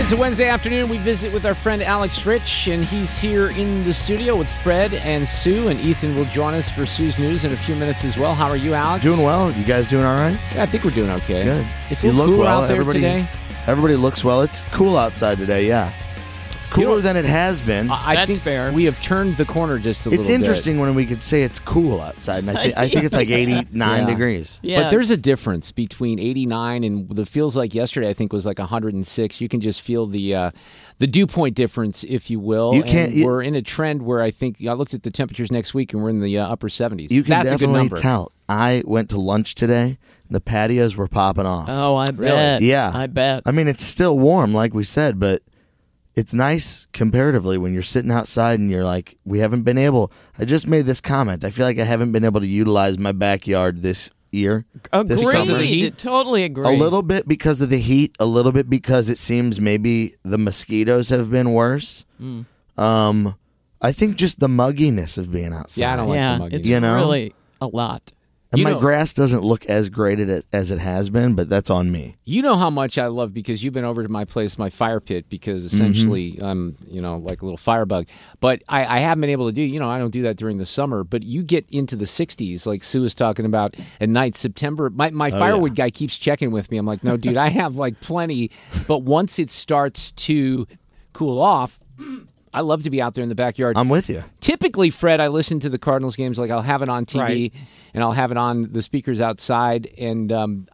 It's a Wednesday afternoon. We visit with our friend Alex Rich, and he's here in the studio with Fred and Sue, and Ethan will join us for Sue's News in a few minutes as well. How are you, Alex? Doing well. You guys doing all right? Yeah, I think we're doing okay. Good. It's a little cooler out there today. Everybody looks well. It's cool outside today, yeah. Cooler than it has been. I think fair. We have turned the corner just a little bit. It's interesting when we could say it's cool outside, and I think it's like 89 degrees. Yeah. But there's a difference between 89 and the feels like yesterday, I think, was like 106. You can just feel the dew point difference, if you will. We're in a trend where I think I looked at the temperatures next week, and we're in the upper 70s. You can That's a good definitely number. tell. I went to lunch today. The patios were popping off. Oh, I bet. Yeah. I bet. I mean, it's still warm, like we said, but it's nice comparatively when you're sitting outside and you're like, we haven't been able. I just made this comment. I feel like I haven't been able to utilize my backyard this year. This summer. Agreed. Totally agree. A little bit because of the heat, a little bit because it seems maybe the mosquitoes have been worse. I think just the mugginess of being outside. Yeah, I don't like the mugginess. It's You know? really a lot. And You my know- grass doesn't look as great as it has been, but that's on me. You know how much I love, because you've been over to my place, my fire pit, because essentially I'm, like a little firebug. But I haven't been able to do, I don't do that during the summer, but you get into the 60s, like Sue was talking about at night, September. My firewood guy keeps checking with me. I'm like, no, dude, I have like plenty. But once it starts to cool off, I love to be out there in the backyard. I'm with you. Typically, Fred, I listen to the Cardinals games. Like, I'll have it on TV, Right. and I'll have it on the speakers outside. And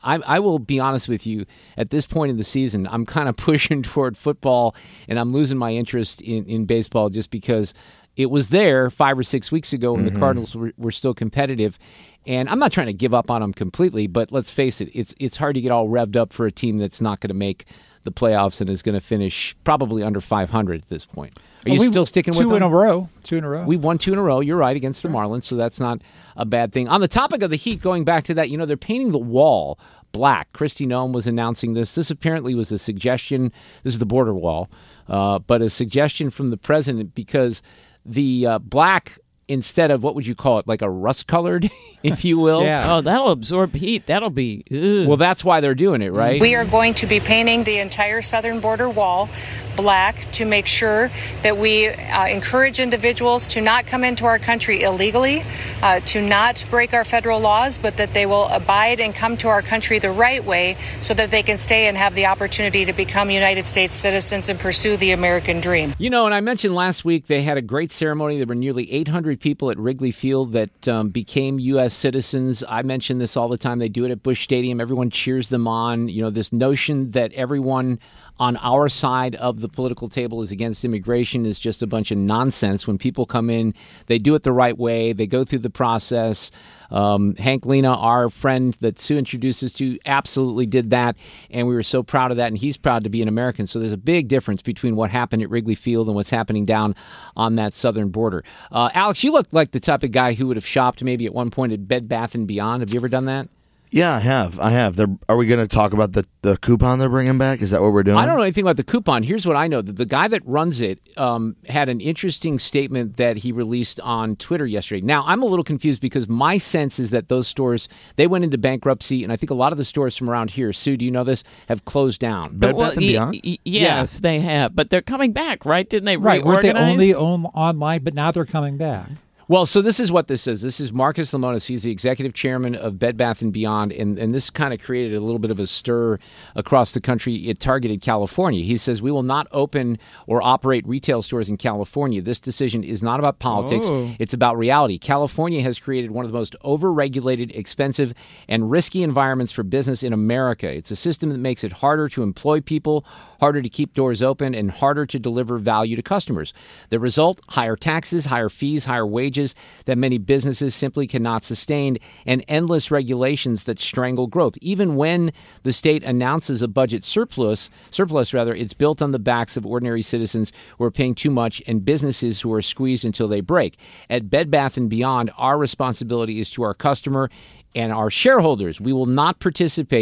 I will be honest with you, at this point in the season, I'm kind of pushing toward football, and I'm losing my interest in baseball just because it was there 5 or 6 weeks ago when the Cardinals were still competitive. And I'm not trying to give up on them completely, but let's face it, it's hard to get all revved up for a team that's not going to make the playoffs and is going to finish probably under 500 at this point. Are you still sticking with them? Two in a row. We won 2 in a row. You're right, against the Marlins, so that's not a bad thing. On the topic of the Heat, going back to that, they're painting the wall black. Kristi Noem was announcing this. This apparently was a suggestion. This is the border wall, but a suggestion from the president, because the black, instead of, what would you call it, like a rust-colored, if you will? Yeah. Oh, that'll absorb heat. That'll be... Ugh. Well, that's why they're doing it, right? We are going to be painting the entire southern border wall black to make sure that we encourage individuals to not come into our country illegally, to not break our federal laws, but that they will abide and come to our country the right way so that they can stay and have the opportunity to become United States citizens and pursue the American dream. And I mentioned last week they had a great ceremony. There were nearly 800 people at Wrigley Field that became U.S. citizens. I mention this all the time. They do it at Busch Stadium. Everyone cheers them on. This notion that everyone on our side of the political table is against immigration is just a bunch of nonsense. When people come in, they do it the right way. They go through the process. Hank Lena, our friend that Sue introduced us to, absolutely did that, and we were so proud of that, and he's proud to be an American. So there's a big difference between what happened at Wrigley Field and what's happening down on that southern border. Alex, you look like the type of guy who would have shopped maybe at one point at Bed Bath & Beyond. Have you ever done that? Yeah, I have. Are we going to talk about the coupon they're bringing back? Is that what we're doing? I don't know anything about the coupon. Here's what I know. The guy that runs it had an interesting statement that he released on Twitter yesterday. Now, I'm a little confused because my sense is that those stores, they went into bankruptcy, and I think a lot of the stores from around here, Sue, do you know this, have closed down. Bed Bath & Beyond? Yes, they have. But they're coming back, right? Didn't they Right. Weren't they reorganize? only online, but now they're coming back? Well, so this is what this is. This is Marcus Lemonis. He's the executive chairman of Bed Bath & Beyond, and this kind of created a little bit of a stir across the country. It targeted California. He says, we will not open or operate retail stores in California. This decision is not about politics. Oh. It's about reality. California has created one of the most overregulated, expensive, and risky environments for business in America. It's a system that makes it harder to employ people, harder to keep doors open, and harder to deliver value to customers. The result, higher taxes, higher fees, higher wages that many businesses simply cannot sustain, and endless regulations that strangle growth. Even when the state announces a budget surplus, it's built on the backs of ordinary citizens who are paying too much and businesses who are squeezed until they break. At Bed Bath & Beyond, our responsibility is to our customer and our shareholders. We will not participate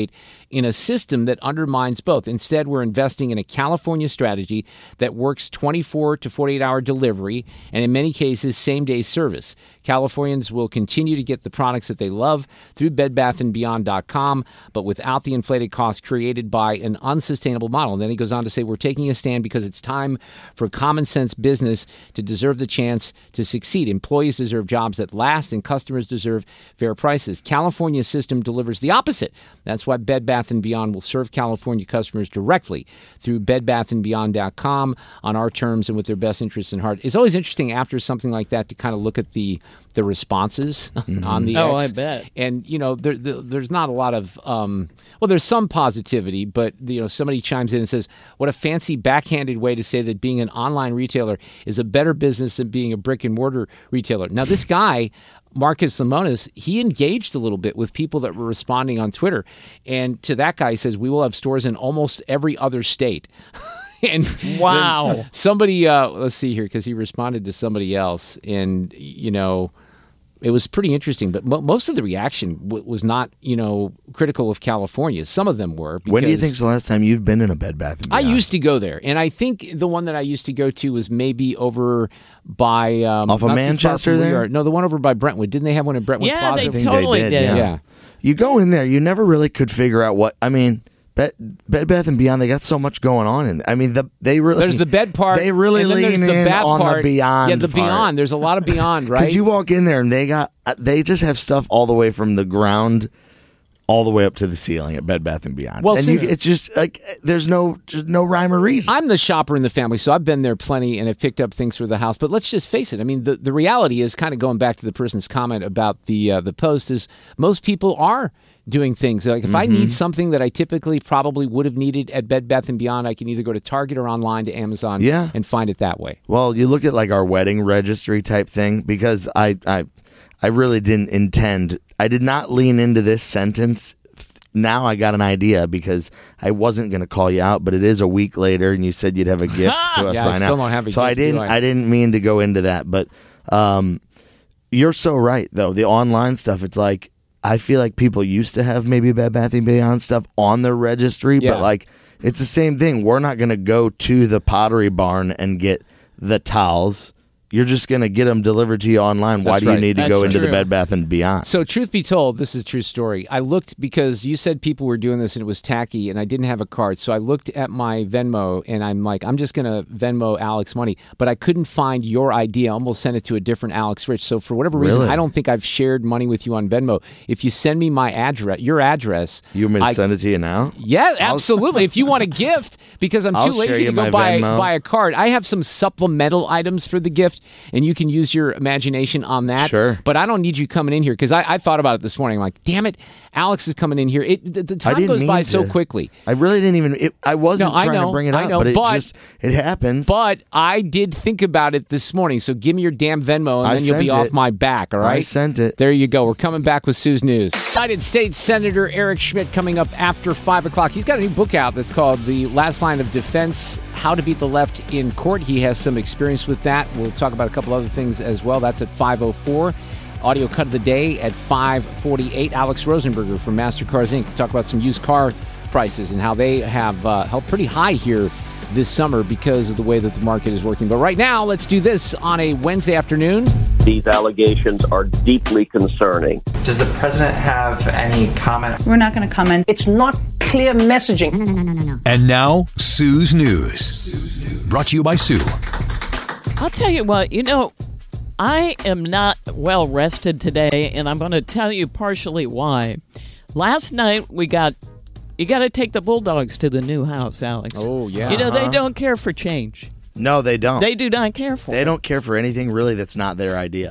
in a system that undermines both. Instead, we're investing in a California strategy that works 24 to 48-hour delivery and in many cases same-day service. Californians will continue to get the products that they love through BedBathAndBeyond.com, but without the inflated costs created by an unsustainable model. And then he goes on to say, we're taking a stand because it's time for common sense business to deserve the chance to succeed. Employees deserve jobs that last, and customers deserve fair prices. California's system delivers the opposite. That's why Bed Bath & Beyond will serve California customers directly through BedBathAndBeyond.com on our terms and with their best interests in heart. It's always interesting after something like that to kind of look at the responses on the X. Oh, I bet. And, there's not a lot of, there's some positivity, but, somebody chimes in and says, what a fancy backhanded way to say that being an online retailer is a better business than being a brick and mortar retailer. Now, this guy, Marcus Lemonis, he engaged a little bit with people that were responding on Twitter. And to that guy, he says, we will have stores in almost every other state. And wow. Somebody, let's see here, because he responded to somebody else. And, it was pretty interesting, but most of the reaction was not, critical of California. Some of them were. When do you think's the last time you've been in a Bed Bath & Beyond? I used to go there, and I think the one that I used to go to was maybe over by off of Manchester there. No, the one over by Brentwood. Didn't they have one in Brentwood Yeah, Plaza? they totally did. Yeah. You go in there, you never really could figure out what. I mean, Bed Bath & Beyond, they got so much going on. There's the bed part. They really and then lean there's the in bath on part. the Beyond. Yeah, the part. Beyond. There's a lot of Beyond, right? Because you walk in there and they just have stuff all the way from the ground all the way up to the ceiling at Bed Bath & Beyond. Well, and it's just like there's no rhyme or reason. I'm the shopper in the family, so I've been there plenty and have picked up things for the house. But let's just face it. I mean, the reality is, kind of going back to the person's comment about the post, is most people are doing things. Like if I need something that I typically probably would have needed at Bed Bath & Beyond, I can either go to Target or online to Amazon and find it that way. Well, you look at like our wedding registry type thing, because I really didn't intend. I did not lean into this sentence. Now I got an idea, because I wasn't going to call you out, but it is a week later, and you said you'd have a gift to us yeah, by I now. still don't have a so gift. I didn't mean to go into that, but you're so right though. The online stuff, it's like I feel like people used to have maybe Bed Bath & Beyond stuff on their registry, but like it's the same thing. We're not going to go to the Pottery Barn and get the towels. You're just going to get them delivered to you online. Why do you need to go into the Bed Bath & Beyond? So truth be told, this is a true story. I looked because you said people were doing this and it was tacky, and I didn't have a card. So I looked at my Venmo and I'm like, I'm just going to Venmo Alex money. But I couldn't find your idea. I almost sent it to a different Alex Rich. So for whatever reason, I don't think I've shared money with you on Venmo. If you send me my address, your address. You want me to send it to you now? Yeah, absolutely. If you want a gift, because I'm too lazy to go buy a card. I have some supplemental items for the gift, and you can use your imagination on that. Sure. But I don't need you coming in here, because I thought about it this morning. I'm like, damn it, Alex is coming in here. The time goes by so quickly. I really didn't even. I wasn't trying to bring it up, but it happens. But I did think about it this morning. So give me your damn Venmo, and then you'll be off my back. All right. I sent it. There you go. We're coming back with Sue's News. United States Senator Eric Schmidt coming up after 5 o'clock. He's got a new book out that's called The Last Line of Defense: How to Beat the Left in Court. He has some experience with that. We'll talk about a couple other things as well. That's at 5:04. Audio cut of the day at 5:48. Alex Rosenberger from MasterCars Inc. Talk about some used car prices and how they have held pretty high here this summer because of the way that the market is working. But right now, let's do this on a Wednesday afternoon. These allegations are deeply concerning. Does the president have any comment? We're not going to comment. It's not clear messaging. No. And now, Sue's News. Brought to you by Sue. I'll tell you what, I am not well rested today, and I'm going to tell you partially why. Last night, you got to take the Bulldogs to the new house, Alex. Oh, yeah. They don't care for change. No, they don't. They do not care for it. They don't care for anything, really, that's not their idea.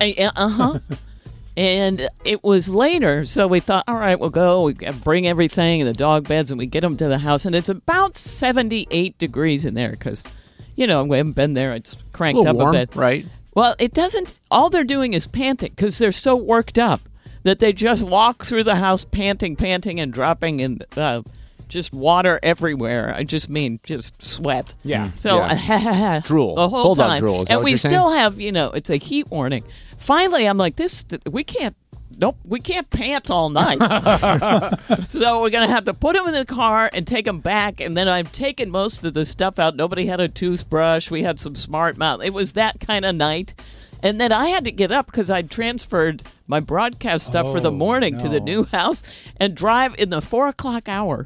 And it was later, so we thought, all right, we'll go. We bring everything and the dog beds, and we get them to the house. And it's about 78 degrees in there because, we haven't been there. It's cranked up warm, a bit. Right. Well, it doesn't. All they're doing is panting because they're so worked up that they just walk through the house panting, and dropping in just water everywhere. I just mean just sweat. Yeah. So drool. The whole Bulldog time. drool. Is that and what we you're saying? still have, it's a heat warning. Finally, I'm like, we can't nope, we can't pant all night. So we're going to have to put him in the car and take him back. And then I've taken most of the stuff out. Nobody had a toothbrush. We had some smart mouth. It was that kind of night. And then I had to get up because I'd transferred my broadcast stuff for the morning to the new house and drive in the 4 o'clock hour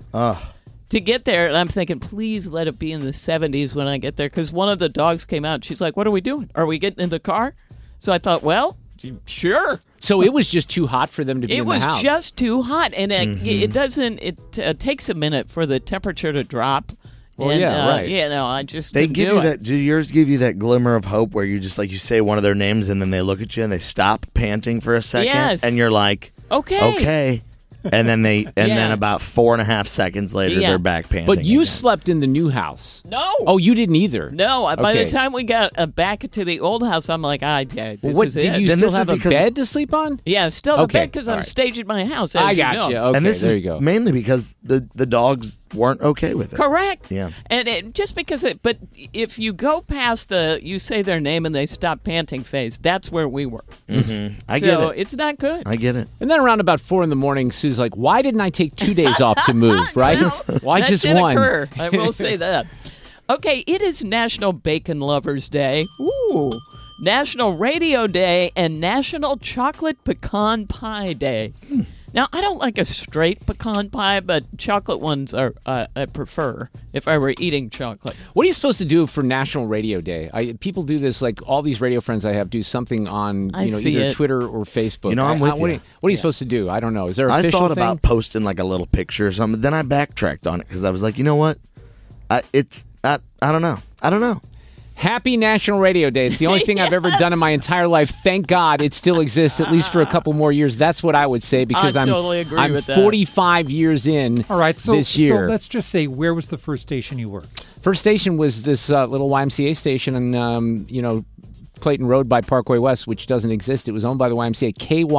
to get there. And I'm thinking, please let it be in the 70s when I get there, because one of the dogs came out. She's like, what are we doing? Are we getting in the car? So I thought, well, sure. So it was just too hot for them to be in the house. It was just too hot, and it doesn't. It takes a minute for the temperature to drop. Well, and, right. Yeah, no, I just They didn't give do you it. that. Do yours give you that glimmer of hope where you just like you say one of their names and then they look at you and they stop panting for a second Yes. and you're like, okay. And then then about 4.5 seconds later they're back panting. But you again. slept in the new house. No. Oh, you didn't either. No, by Okay. the time we got back to the old house, I'm like, this What is did it. you Then still this is have a because- bed to sleep on? Yeah, still the Okay, bed because all I'm right. staging my house. As I you got know. you. Okay, and this there is you go. mainly because the dogs weren't okay with it. Correct. Yeah. And just because but if you go past you say their name and they stop panting phase, that's where we were. I get So it. it's not good. I get it. And then around about 4 a.m, Sue's like, "Why didn't I take 2 days off to move? Right? Why that just did one?" occur. I will say that. Okay, it is National Bacon Lovers Day. Ooh. National Radio Day and National Chocolate Pecan Pie Day. Now, I don't like a straight pecan pie, but chocolate ones are I prefer if I were eating chocolate. What are you supposed to do for National Radio Day? People do this, like all these radio friends I have do something on I see either it. Twitter or Facebook. I'm with what you. What are you supposed to do? I don't know. Is there an I official thought thing? about posting like a little picture or something. Then I backtracked on it because I was like, you know what? I don't know. I don't know. Happy National Radio Day. It's the only thing I've ever done in my entire life. Thank God it still exists, at least for a couple more years. That's what I would say because I totally agree I'm with that. 45 years in All right, so, this year. so let's just say, where was the first station you worked? First station was this little YMCA station on, Clayton Road by Parkway West, which doesn't exist. It was owned by the YMCA,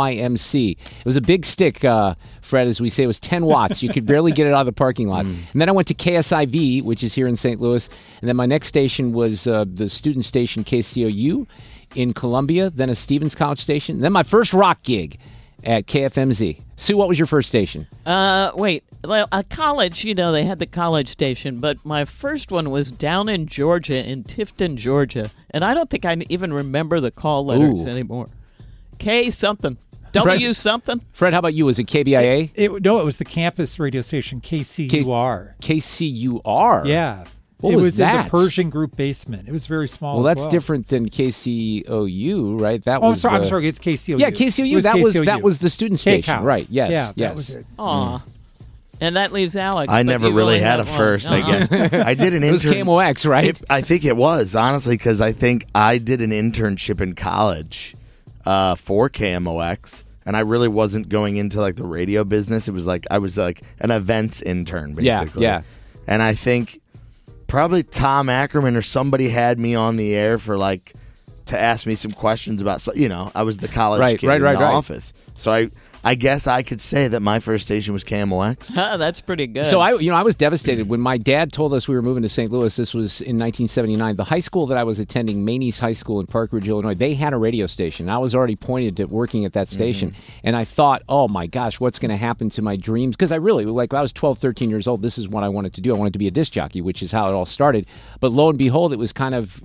KYMC. It was a big stick, Fred, as we say. It was 10 watts. You could barely get it out of the parking lot. And then I went to KSIV, which is here in St. Louis. And then my next station was the student station, KCOU, in Columbia. Then a Stevens College station. Then my first rock gig at KFMZ. Sue, what was your first station? Wait. Well, a college, they had the college station, but my first one was down in Georgia, in Tifton, Georgia. And I don't think I even remember the call letters anymore. K something. W something. Fred, how about you? Was it KBIA? It was the campus radio station, KCUR. KCUR? Yeah. What it was was in that? the Persian Group basement. It was very small. Well, as that's different than KCOU, right? That Oh, was I'm sorry. It's KCOU. Yeah, KCOU. It was That KCOU. was the student station, K-Cow. right? Yes, Yeah, yes. that was it. Aw. And that leaves Alex. I but never you really only had a one. first, I guess. I did an It was intern. KMOX, right? I think it was, honestly, because I think I did an internship in college for KMOX, and I really wasn't going into like the radio business. It was like I was like an events intern, basically. Yeah. And I think probably Tom Ackerman or somebody had me on the air for like to ask me some questions about, I was the college kid in the office. So I guess I could say that my first station was KMOX. That's pretty good. So I was devastated when my dad told us we were moving to St. Louis. This was in 1979. The high school that I was attending, Maney's High School in Park Ridge, Illinois, they had a radio station. I was already pointed at working at that station. And I thought, oh my gosh, what's going to happen to my dreams? Because I really, when I was 12, 13 years old, this is what I wanted to do. I wanted to be a disc jockey, which is how it all started. But lo and behold, it was kind of,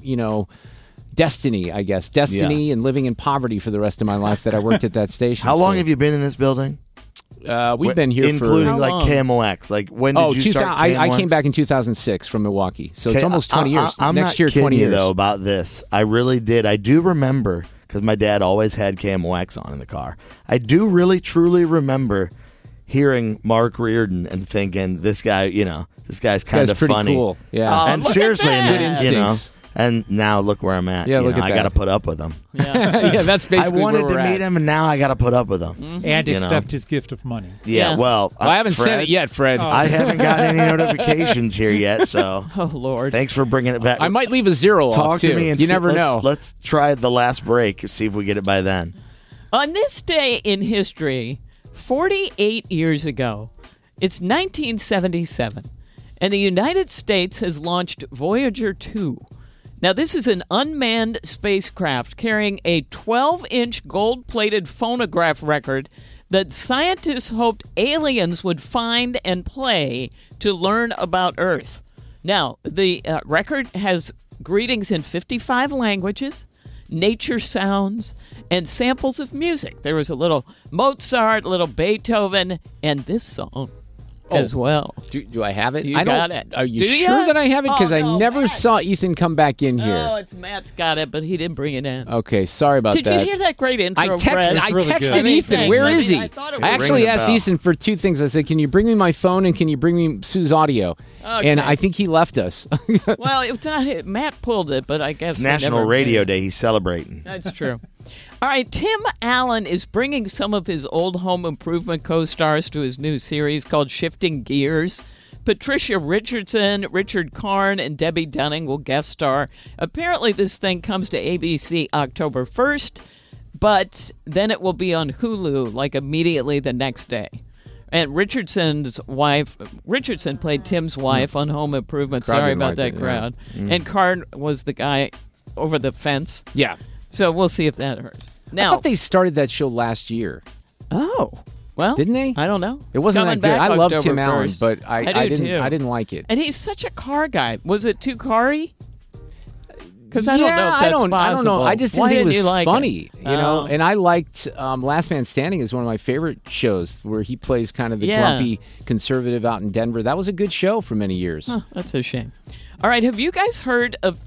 destiny, I guess. Destiny and living in poverty for the rest of my life that I worked at that station. How long have you been in this building? We've been here including for... like KMOX. Like when did you start? I came back in 2006 from Milwaukee, so it's almost 20 years. I'm Next not year, kidding 20 you years. though about this. I really did. I do remember because my dad always had KMOX on in the car. I do really truly remember hearing Mark Reardon and thinking, this guy, this guy's kind of pretty funny. Cool. Yeah, And seriously, Good instincts. and now look where I'm at. Yeah, look at I that. got to put up with him. yeah, that's I basically wanted where to we're meet at. him, and now I got to put up with him. And You accept his gift of money. Yeah, Yeah. well, Well, I haven't sent it yet, Fred. I haven't gotten any notifications here yet, so oh, Lord. thanks for bringing it back. I might leave a zero Talk off, too. to me, and you never know. Let's try the last break. See if we get it by then. On this day in history, 48 years ago, it's 1977, and the United States has launched Voyager 2. Now, this is an unmanned spacecraft carrying a 12-inch gold-plated phonograph record that scientists hoped aliens would find and play to learn about Earth. Now, the record has greetings in 55 languages, nature sounds, and samples of music. There was a little Mozart, a little Beethoven, and this song as well. Do I have it? You got it. Are you Do sure ya? that I have it? Because Oh, no, I never Matt. saw Ethan come back in here. Oh, it's Matt's got it, but he didn't bring it in. Okay, sorry about Did that. you hear that great intro, I Brett? texted really good. Ethan. Thanks. Where I is mean, he? I thought it I was- actually Ring the asked bell. Ethan for two things. I said, "Can you bring me my phone and can you bring me Sue's audio?" Okay. And I think he left us. Well, it's not. Matt pulled it, but I guess It's we National never Radio did. Day. He's celebrating. That's true. All right, Tim Allen is bringing some of his old Home Improvement co-stars to his new series called Shifting Gears. Patricia Richardson, Richard Karn, and Debbie Dunning will guest star. Apparently, this thing comes to ABC October 1st, but then it will be on Hulu like immediately the next day. And Richardson's wife, Richardson played Tim's wife on Home Improvement. Crowd Sorry didn't about like that it, yeah. crowd. And Karn was the guy over the fence. Yeah. So we'll see if that hurts. I Now, thought they started that show last year. oh, well, Didn't they? I don't know. It wasn't that Coming good. back I love October Tim Allen, 1st. but I do didn't. too. I didn't like it. And he's such a car guy. Was it too car-y? Because I don't know if that's I don't possible. know. I just didn't Why think it was you like funny, it? you know. Oh. And I liked Last Man Standing is one of my favorite shows where he plays kind of the Yeah. grumpy conservative out in Denver. That was a good show for many years. Huh, that's a shame. All right, have you guys heard of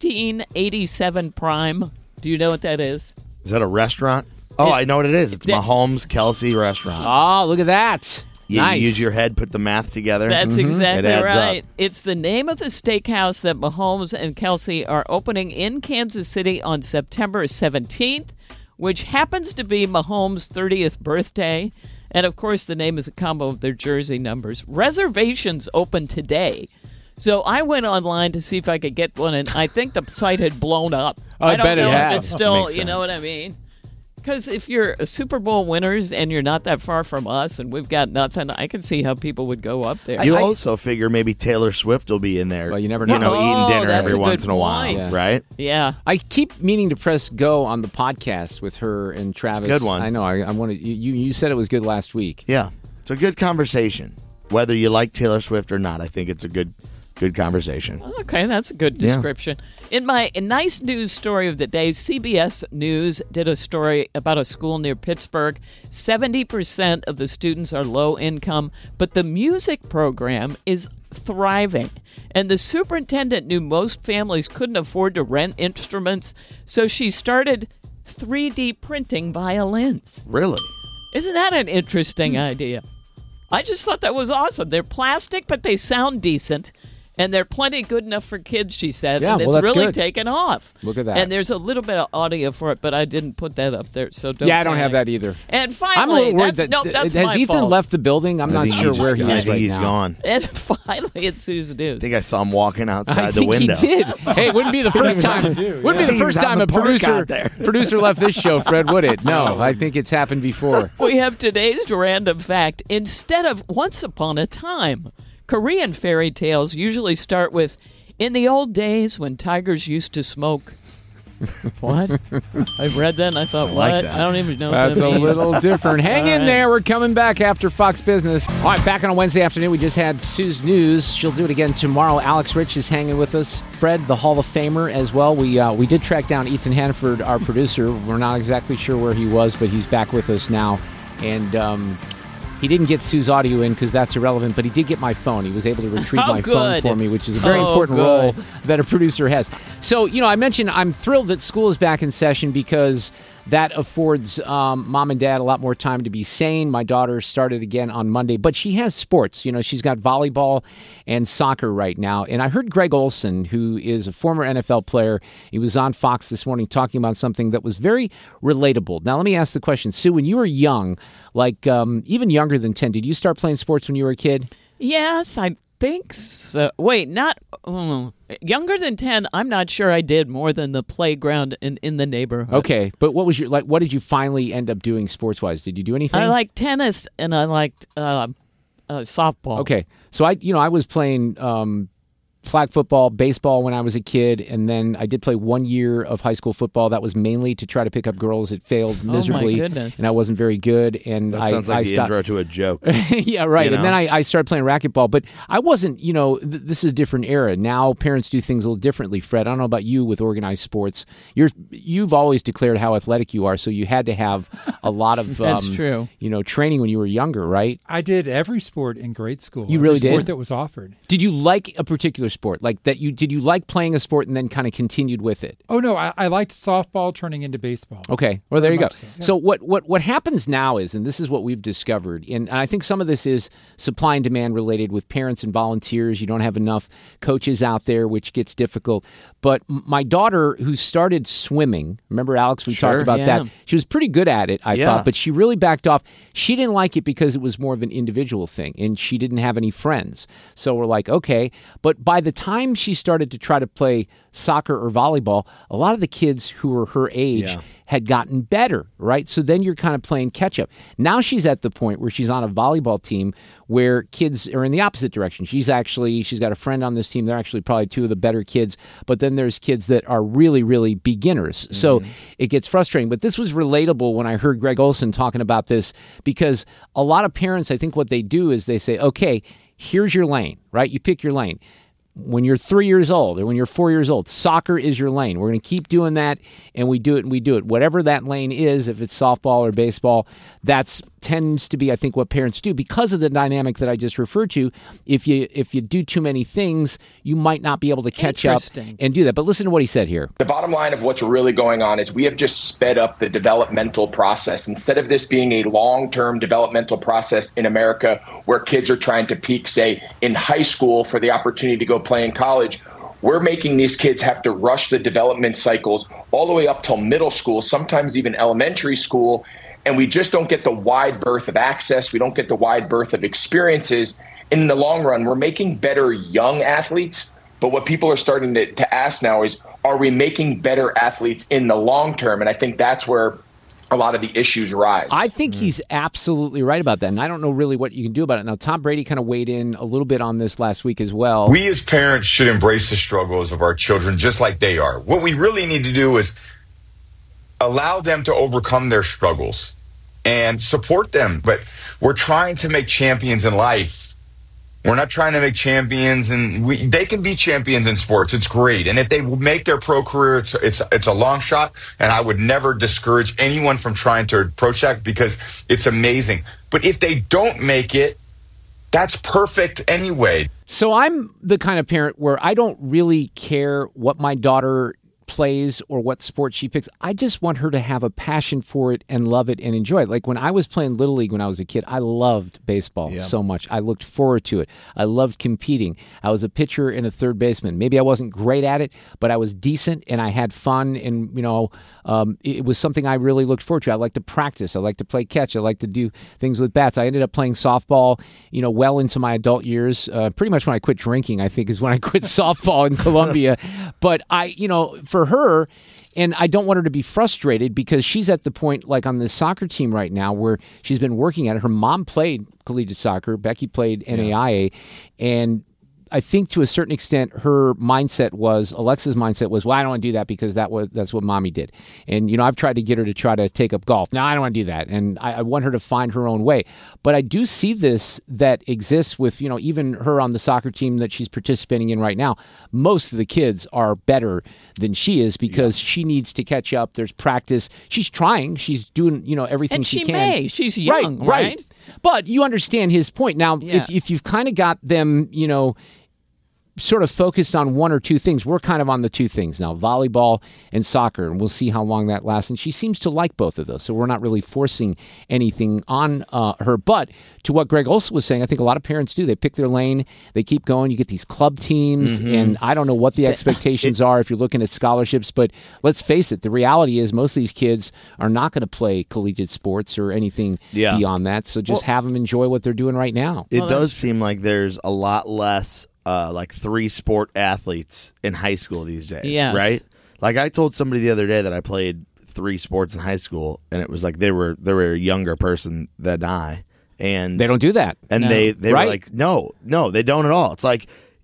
1587 Prime? Do you know what that is? Is that a restaurant? Oh, I know what it is. It's Mahomes Kelsey Restaurant. Oh, look at that! You Nice. use your head, put the math together. That's exactly It adds right. up. It's the name of the steakhouse that Mahomes and Kelsey are opening in Kansas City on September 17th, which happens to be Mahomes' 30th birthday. And, of course, the name is a combo of their jersey numbers. Reservations open today. So I went online to see if I could get one, and I think the site had blown up. I don't bet it know has. if it's still, Makes you know sense. what I mean? Because if you're a Super Bowl winners and you're not that far from us and we've got nothing, I can see how people would go up there. You also figure maybe Taylor Swift will be in there. Well, you never know. You know, Oh, eating dinner that's every a good once in a while, point. Yeah. right? Yeah. I keep meaning to press go on the podcast with her and Travis. good one. I know. I wanted you said it was good last week. Yeah, it's a good conversation. Whether you like Taylor Swift or not, I think it's a good conversation. Okay, that's a good Yeah. description. In my nice news story of the day, CBS News did a story about a school near Pittsburgh. 70% of the students are low income, but the music program is thriving. And the superintendent knew most families couldn't afford to rent instruments, so she started 3D printing violins. Really? Isn't that an interesting idea? I just thought that was awesome. They're plastic, but they sound decent. And they're plenty good enough for kids, she said. Yeah, and it's well, that's really good. taken off. Look at that. And there's a little bit of audio for it, but I didn't put that up there, so don't Yeah, I don't have panic. that either. And I'm a finally, little worried that's, that no, that's has my Ethan fault. left the building? I'm I not think sure he where just- he I is think right he's now. gone. And finally, it's Sue's News. I think I saw him walking I outside the think window. he did. Hey, it wouldn't be the first time. Wouldn't be I the think he first was out time in a the park producer out there. producer left this show, Fred, would it? No, I think it's happened before. We have today's random fact. Instead of once upon a time, Korean fairy tales usually start with, in the old days when tigers used to smoke. What? I've read that and I thought, like what? that. I don't even know That's what that a means. little different. Hang in right. there. We're coming back after Fox Business. All right, back on a Wednesday afternoon. We just had Sue's News. She'll do it again tomorrow. Alex Rich is hanging with us. Fred, the Hall of Famer, as well. We did track down Ethan Hanford, our producer. We're not exactly sure where he was, but he's back with us now. And he didn't get Sue's audio in because that's irrelevant, but he did get my phone. He was able to retrieve Oh, my phone good. for me, which is a very Oh, important good. role that a producer has. So, I mentioned I'm thrilled that school is back in session because that affords mom and dad a lot more time to be sane. My daughter started again on Monday, but she has sports. She's got volleyball and soccer right now. And I heard Greg Olson, who is a former NFL player, he was on Fox this morning talking about something that was very relatable. Now, let me ask the question. Sue, when you were young, like even younger than 10, did you start playing sports when you were a kid? Yes, I think so. Wait, not younger than 10. I'm not sure I did more than the playground in the neighborhood. Okay, but what was what did you finally end up doing sports-wise? Did you do anything? I liked tennis and I liked softball. Okay, so I was playing flag football, baseball when I was a kid, and then I did play 1 year of high school football. That was mainly to try to pick up girls. It failed miserably, my goodness. and I wasn't very good. And That sounds like the stopped. intro to a joke. Yeah, right. You know? And then I started playing racquetball, but I wasn't, this is a different era. Now parents do things a little differently, Fred. I don't know about you with organized sports. You've always declared how athletic you are, so you had to have a lot of That's true. Training when you were younger, right? I did every sport in grade school. You really every sport did? that was offered. Did you like a particular sport? Did you like playing a sport and then kind of continued with it? Oh, no, I liked softball turning into baseball. Okay. Well, there you go. much so, yeah. So what happens now is, and this is what we've discovered, and I think some of this is supply and demand related with parents and volunteers. You don't have enough coaches out there, which gets difficult. But my daughter, who started swimming, remember, Alex, we talked about that. She was pretty good at it, I thought, but she really backed off. She didn't like it because it was more of an individual thing, and she didn't have any friends. So we're like, okay. But by the time she started to try to play soccer or volleyball, a lot of the kids who were her age had gotten better, right? So then you're kind of playing catch up. Now she's at the point where she's on a volleyball team where kids are in the opposite direction. She's got a friend on this team. They're actually probably two of the better kids, but then there's kids that are really, really beginners. So it gets frustrating. But this was relatable when I heard Greg Olson talking about this, because a lot of parents, I think what they do is they say, okay, here's your lane, right? You pick your lane. When you're 3 years old or when you're 4 years old, soccer is your lane. We're going to keep doing that, and we do it, and we do it. Whatever that lane is, if it's softball or baseball, that tends to be, I think, what parents do because of the dynamic that I just referred to. If you do too many things, you might not be able to catch up and do that. But listen to what he said here. The bottom line of what's really going on is we have just sped up the developmental process. Instead of this being a long-term developmental process in America where kids are trying to peak, say, in high school for the opportunity to go play in college, we're making these kids have to rush the development cycles all the way up till middle school, sometimes even elementary school, and we just don't get the wide berth of access. We don't get the wide berth of experiences. In the long run, we're making better young athletes, but what people are starting to ask now is, are we making better athletes in the long term? And I think that's where a lot of the issues rise. I think he's absolutely right about that, and I don't know really what you can do about it. Now, Tom Brady kind of weighed in a little bit on this last week as well. We as parents should embrace the struggles of our children just like they are. What we really need to do is allow them to overcome their struggles and support them. But we're trying to make champions in life. We're not trying to make champions, and they can be champions in sports. It's great. And if they make their pro career, it's a long shot. And I would never discourage anyone from trying to approach that because it's amazing. But if they don't make it, that's perfect anyway. So I'm the kind of parent where I don't really care what my daughter plays or what sport she picks. I just want her to have a passion for it and love it and enjoy it. Like when I was playing Little League when I was a kid, I loved baseball so much. I looked forward to it. I loved competing. I was a pitcher and a third baseman. Maybe I wasn't great at it, but I was decent and I had fun, and it was something I really looked forward to. I liked to practice. I liked to play catch. I liked to do things with bats. I ended up playing softball, well into my adult years. Pretty much when I quit drinking, I think, is when I quit softball in Columbia. But for her, and I don't want her to be frustrated because she's at the point, like on the soccer team right now, where she's been working at it. Her mom played collegiate soccer. Becky played NAIA. And I think to a certain extent, Alexa's mindset was, well, I don't want to do that because that's what mommy did. And, I've tried to get her to try to take up golf. No, I don't want to do that. And I want her to find her own way. But I do see this that exists with, even her on the soccer team that she's participating in right now. Most of the kids are better than she is because she needs to catch up. There's practice. She's trying. She's doing, everything and she can. May. She's young, right? But you understand his point. Now, if you've kind of got them, sort of focused on one or two things. We're kind of on the two things now, volleyball and soccer, and we'll see how long that lasts. And she seems to like both of those, so we're not really forcing anything on her. But to what Greg Olson was saying, I think a lot of parents do. They pick their lane, they keep going. You get these club teams, and I don't know what the expectations are if you're looking at scholarships, but let's face it, the reality is most of these kids are not going to play collegiate sports or anything beyond that, so just have them enjoy what they're doing right now. It does seem like there's a lot less like 3-sport athletes in high school these days, right? Like I told somebody the other day that I played 3 sports in high school, and it was like they were a younger person than I, and they don't do that, and they were like, no, they don't at all. It's like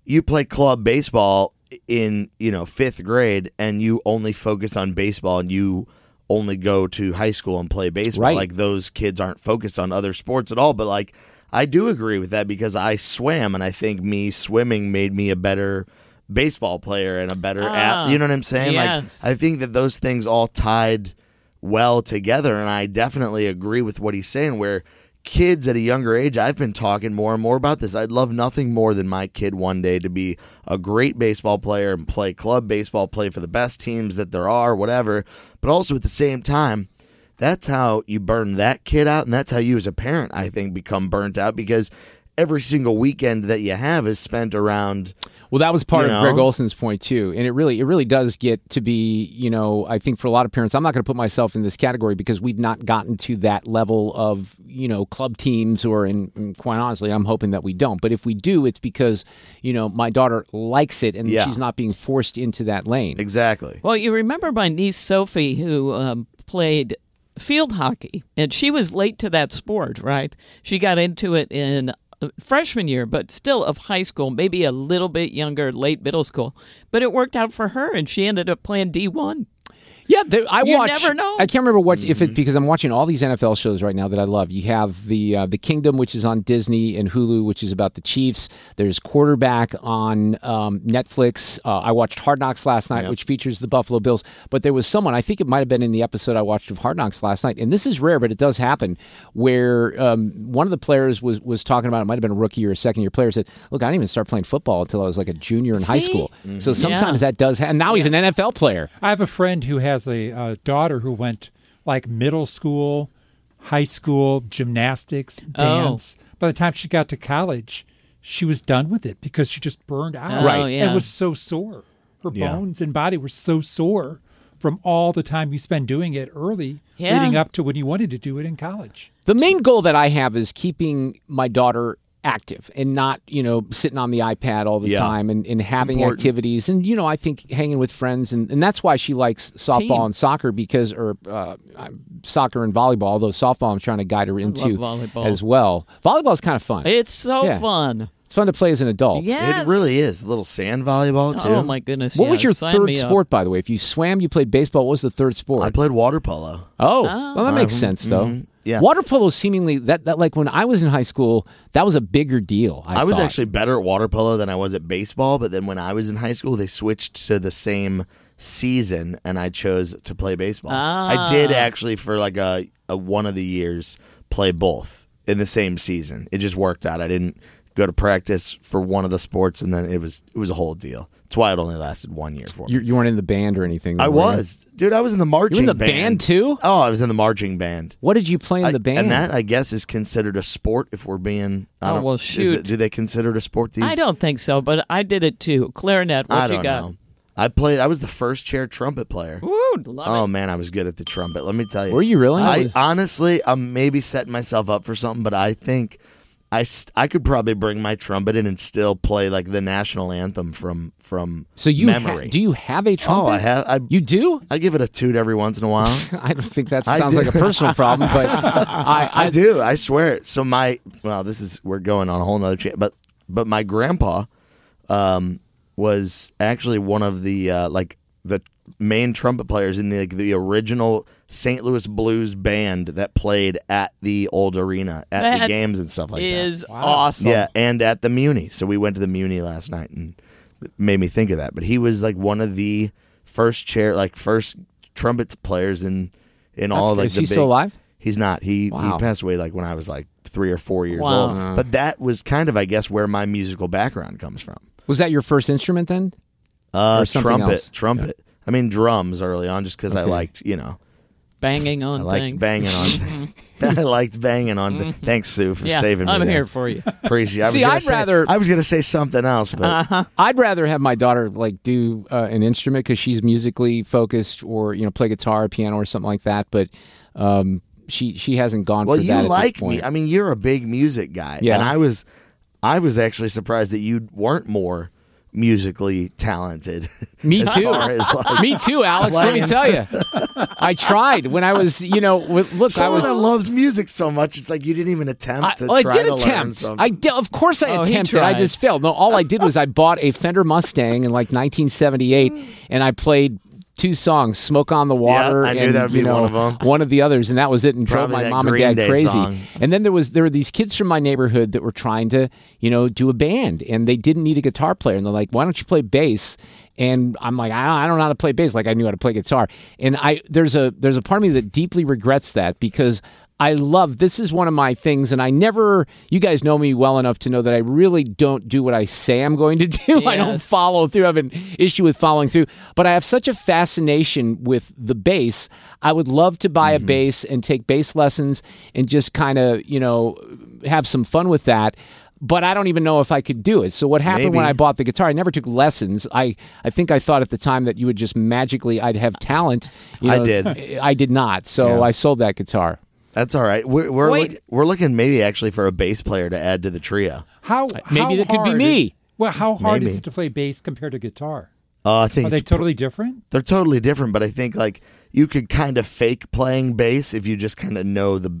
you play club baseball in 5th grade and you only focus on baseball and you only go to high school and play baseball. Right. Like those kids aren't focused on other sports at all. But like I do agree with that because I swam and I think me swimming made me a better baseball player and a better you know what I'm saying? Yes. Like I think that those things all tied well together, and I definitely agree with what he's saying where kids at a younger age, I've been talking more and more about this. I'd love nothing more than my kid one day to be a great baseball player and play club baseball, play for the best teams that there are, whatever. But also at the same time, that's how you burn that kid out, and that's how you as a parent, I think, become burnt out because every single weekend that you have is spent around... Well, that was part of Greg Olson's point too, and it really does get to be, I think for a lot of parents, I'm not going to put myself in this category because we've not gotten to that level of, club teams, and quite honestly, I'm hoping that we don't. But if we do, it's because, my daughter likes it and she's not being forced into that lane. Exactly. Well, you remember my niece Sophie who played field hockey, and she was late to that sport, right? She got into it in freshman year, but still of high school, maybe a little bit younger, late middle school. But it worked out for her, and she ended up playing D1. Yeah, you never know. I can't remember what if it because I'm watching all these NFL shows right now that I love. You have the Kingdom, which is on Disney, and Hulu, which is about the Chiefs. There's Quarterback on Netflix. I watched Hard Knocks last night, which features the Buffalo Bills. But there was someone, I think it might have been in the episode I watched of Hard Knocks last night, and this is rare, but it does happen, where one of the players was talking about, it might have been a rookie or a second-year player, said, look, I didn't even start playing football until I was like a junior in high school. Mm-hmm. So sometimes that does happen. Now he's an NFL player. I have a friend who has a daughter who went like middle school, high school, gymnastics, dance. By the time she got to college, she was done with it because she just burned out. And was so sore. Her bones and body were so sore from all the time you spend doing it early, leading up to when you wanted to do it in college. The main goal that I have is keeping my daughter active and not, sitting on the iPad all the time and having activities. And, I think hanging with friends. And that's why she likes softball and soccer or soccer and volleyball, although softball I'm trying to guide her into as well. Volleyball is kind of fun. It's so fun. It's fun to play as an adult. Yes. It really is. A little sand volleyball, too. Oh, my goodness. What was your third sport, by the way? If you swam, you played baseball. What was the third sport? I played water polo. Oh. Well, that makes sense, though. Mm-hmm. Yeah. Water polo seemingly, that like when I was in high school, that was a bigger deal. I was thought. actually better at water polo than I was at baseball, but then when I was in high school, they switched to the same season, and I chose to play baseball. I did actually for like a one of the years play both in the same season. It just worked out. I didn't go to practice for one of the sports, and then it was a whole deal. That's why it only lasted 1 year for me. You weren't in the band or anything? I was. Dude, I was in the marching band. You were in the band too? Oh, I was in the marching band. What did you play in the band? And that, I guess, is considered a sport if we're being... well, shoot. Do they consider it a sport these? I don't think so, but I did it too. Clarinet, what you got? Know. I was the first chair trumpet player. Ooh, love it. Oh, man, I was good at the trumpet. Let me tell you. Were you really? Honestly, I'm maybe setting myself up for something, but I think... I could probably bring my trumpet in and still play like the national anthem from memory. Do you have a trumpet? Oh, I have. You do? I give it a toot every once in a while. I don't think that sounds like a personal problem, but I do. I swear. So we're going on a whole nother channel, but my grandpa was actually one of the the main trumpet players in the original St. Louis Blues band that played at the old arena at the games and stuff like that. Is awesome. Yeah, and at the Muni. So we went to the Muni last night, and it made me think of that. But he was like one of the first trumpet players in all like is the he big. Still alive? He's not. He passed away like when I was like 3 or 4 years old. But that was kind of, I guess, where my musical background comes from. Was that your first instrument then? Or trumpet. Yeah. I mean, drums early on, just because I liked, banging on things. I liked banging on things. Thanks, Sue, for saving me. I'm there. here for you. Appreciate it. I was going to say something else, but I'd rather have my daughter do an instrument because she's musically focused, or play guitar, piano, or something like that. But she hasn't gone for that. Well, you like this point. me. I mean, you're a big music guy, yeah. And I was actually surprised that you weren't more musically talented. Me as too. far as, like, Me too, Alex. Let me tell you, I tried when I was, look, someone that loves music so much. It's like you didn't even attempt to I try did to learn attempt. something. Of course, I Oh, he attempted. I tried. just failed. No, all I did was I bought a Fender Mustang in like 1978, and I played 2 songs, "Smoke on the Water" I knew and that would be one of them. one of the others, and that was it. And Probably drove my that mom and Green dad Day crazy. song. And then there were these kids from my neighborhood that were trying to, do a band, and they didn't need a guitar player, and they're like, "Why don't you play bass?" And I'm like, I don't know how to play bass, like I knew how to play guitar. And there's a part of me that deeply regrets that, because this is one of my things, and you guys know me well enough to know that I really don't do what I say I'm going to do. Yes. I don't follow through. I have an issue with following through, but I have such a fascination with the bass. I would love to buy a bass and take bass lessons and just kind of, have some fun with that. But I don't even know if I could do it. So what happened when I bought the guitar? I never took lessons. I think I thought at the time that you would just I'd have talent. I did. I did not. So I sold that guitar. That's all right. We're looking maybe actually for a bass player to add to the trio. Maybe that could be me. Well, how hard Maybe. is it to play bass compared to guitar? I think Are they totally different? They're totally different, but I think like you could kind of fake playing bass if you just kind of know the.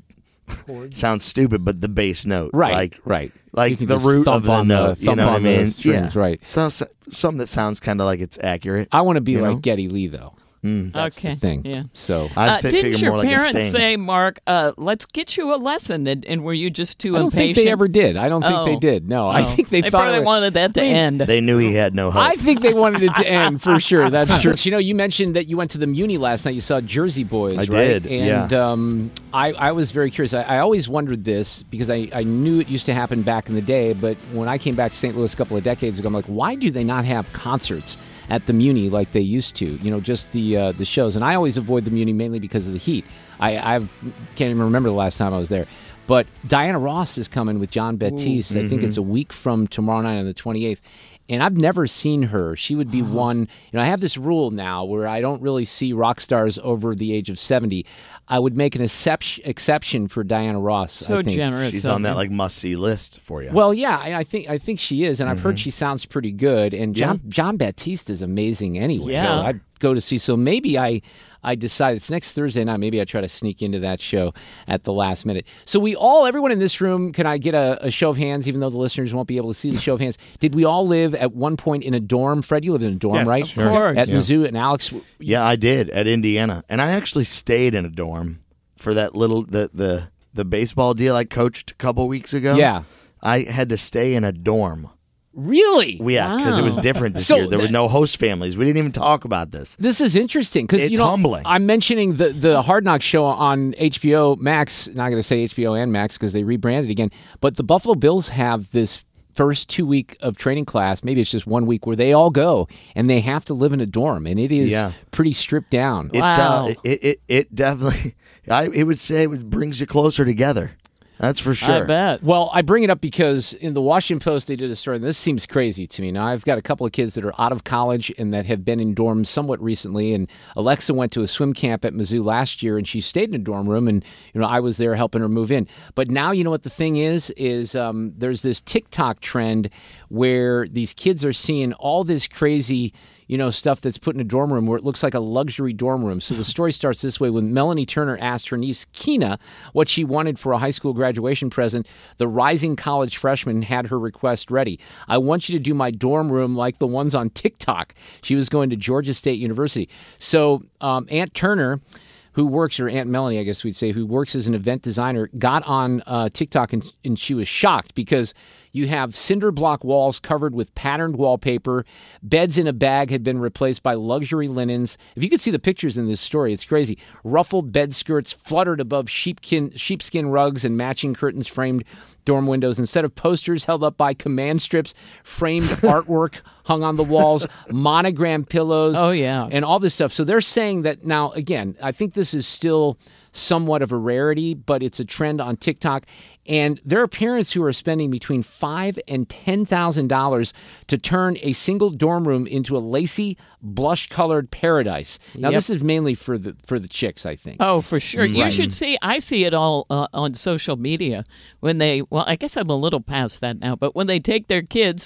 Sounds stupid, but the bass note, Right. Like You can the just root thump of the on note. You thump know what I on the mean? strings, right. So something that sounds kind of like it's accurate. I want to be you know? like Geddy Lee, though. That's Okay. the thing. Yeah. So Didn't figure your more like a parents Sting. say, Mark, let's get you a lesson, and were you just too I don't impatient? think they ever did. I don't think they Oh. did. No, I think they thought probably wanted that to end. They knew he had no hope. I think they wanted it to end for sure. That's true. You mentioned that you went to the Muni last night. You saw Jersey Boys, I right? did, And yeah. I was very curious. I always wondered this because I knew it used to happen back in the day, but when I came back to St. Louis a couple of decades ago, I'm like, why do they not have concerts at the Muni like they used to? Just the shows. And I always avoid the Muni mainly because of the heat. I can't even remember the last time I was there. But Diana Ross is coming with John Baptiste. I think it's a week from tomorrow night on the 28th. And I've never seen her. She would be one. I have this rule now where I don't really see rock stars over the age of 70. I would make an exception for Diana Ross. So I think. generous. She's on that like must-see list for you. Well, yeah, I think she is, and I've heard she sounds pretty good. And Yeah. John Baptiste is amazing anyway. Yeah. So I'd go to see. So maybe I decide it's next Thursday night. Maybe I try to sneak into that show at the last minute. So everyone in this room, can I get a show of hands, even though the listeners won't be able to see the show of hands? Did we all live at one point in a dorm? Fred, you lived in a dorm, Yes, right? of course. At Mizzou, and Alex. Yeah, I did at Indiana, and I actually stayed in a dorm for that little the baseball deal I coached a couple weeks ago. Yeah. I had to stay in a dorm. Really? Yeah, because it was Wow. different this So year. There were no host families. We didn't even talk about this. This is interesting because It's humbling. I'm mentioning the Hard Knocks show on HBO Max. Not going to say HBO and Max because they rebranded again. But the Buffalo Bills have this first 2 week of training class. Maybe it's just 1 week where they all go and they have to live in a dorm, and it is pretty stripped down. Wow. It definitely. I would say it brings you closer together. That's for sure. I bet. Well, I bring it up because in the Washington Post, they did a story, and this seems crazy to me. Now, I've got a couple of kids that are out of college and that have been in dorms somewhat recently, and Alexa went to a swim camp at Mizzou last year, and she stayed in a dorm room, and I was there helping her move in. But now, what the thing is there's this TikTok trend where these kids are seeing all this crazy stuff that's put in a dorm room where it looks like a luxury dorm room. So the story starts this way. When Melanie Turner asked her niece, Keena, what she wanted for a high school graduation present, the rising college freshman had her request ready. I want you to do my dorm room like the ones on TikTok. She was going to Georgia State University. So Aunt Turner, who works, or Aunt Melanie, I guess we'd say, who works as an event designer, got on TikTok and she was shocked because you have cinder block walls covered with patterned wallpaper. Beds in a bag had been replaced by luxury linens. If you could see the pictures in this story, it's crazy. Ruffled bed skirts fluttered above sheepskin rugs and matching curtains framed dorm windows. Instead of posters held up by command strips, framed artwork hung on the walls, monogram pillows, and all this stuff. So they're saying that now, again, I think this is still somewhat of a rarity, but it's a trend on TikTok. And there are parents who are spending between $5,000 and $10,000 to turn a single dorm room into a lacy, blush-colored paradise. Now, this is mainly for the chicks, I think. Oh, for sure. You Right. should see. I see it all on social media when they. Well, I guess I'm a little past that now, but when they take their kids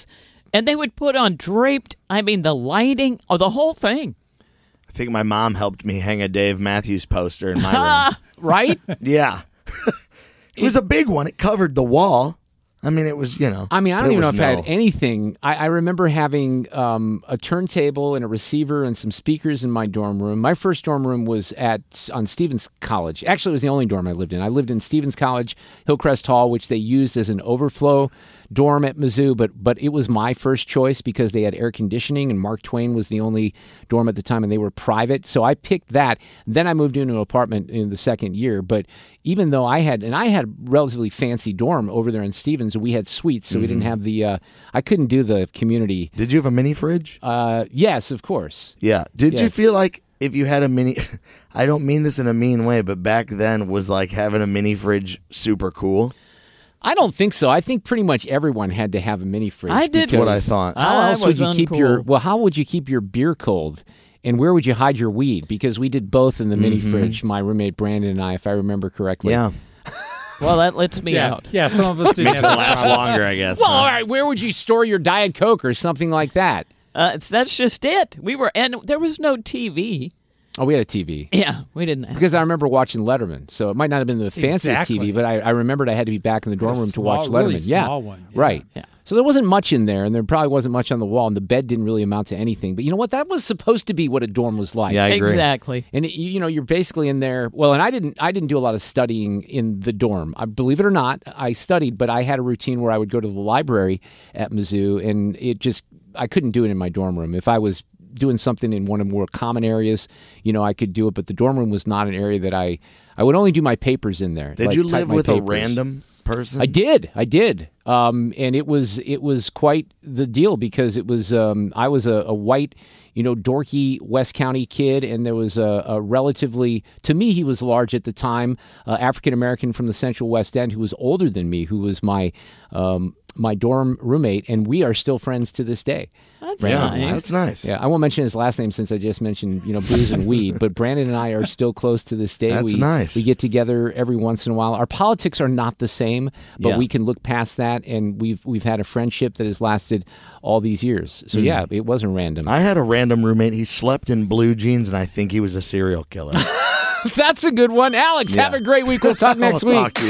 And they would put on draped, the lighting, the whole thing. I think my mom helped me hang a Dave Matthews poster in my room. Right? Yeah. It was a big one. It covered the wall. It was, I don't even know if I had anything. I remember having a turntable and a receiver and some speakers in my dorm room. My first dorm room was on Stevens College. Actually, it was the only dorm I lived in. I lived in Stevens College, Hillcrest Hall, which they used as an overflow dorm at Mizzou, but it was my first choice because they had air conditioning, and Mark Twain was the only dorm at the time, and they were private. So I picked that. Then I moved into an apartment in the second year. But even though I had a relatively fancy dorm over there in Stevens, we had suites, so we didn't have I couldn't do the community. Did you have a mini fridge? Yes, of course. Yeah. Did you feel like if you had a mini, I don't mean this in a mean way, but back then was like having a mini fridge super cool? I don't think so. I think pretty much everyone had to have a mini fridge. I did. That's what I thought. How else would you keep how would you keep your beer cold? And where would you hide your weed? Because we did both in the mini fridge, my roommate Brandon and I, if I remember correctly. Yeah. Well, that lets me out. Yeah, some of us did. Makes it last longer, I guess. Well, all right, where would you store your Diet Coke or something like that? That's just it. And there was no TV. Oh, we had a TV. Yeah, we didn't have because I remember watching Letterman. So it might not have been the fanciest TV, but I remembered I had to be back in the dorm room to watch Letterman. Really small one. Yeah. Right. Yeah. So there wasn't much in there, and there probably wasn't much on the wall, and the bed didn't really amount to anything. But you know what? That was supposed to be what a dorm was like. Yeah, I agree. Exactly. And you're basically in there. Well, and I didn't do a lot of studying in the dorm. Believe it or not, I studied, but I had a routine where I would go to the library at Mizzou, and I couldn't do it in my dorm room. If I was doing something in one of the more common areas, I could do it, but the dorm room was not an area that I would only do my papers in there. Did you live with a random person? I did. And it was quite the deal because it was I was a white, dorky West County kid, and there was a relatively, to me, he was large at the time, African American from the Central West End who was older than me, who was my dorm roommate, and we are still friends to this day. That's nice. That's nice. Yeah, I won't mention his last name since I just mentioned, booze and weed, but Brandon and I are still close to this day. That's nice. We get together every once in a while. Our politics are not the same, but we can look past that, and we've had a friendship that has lasted all these years. So yeah, it wasn't random. I had a random roommate. He slept in blue jeans, and I think he was a serial killer. That's a good one. Alex, have a great week. We'll talk next week.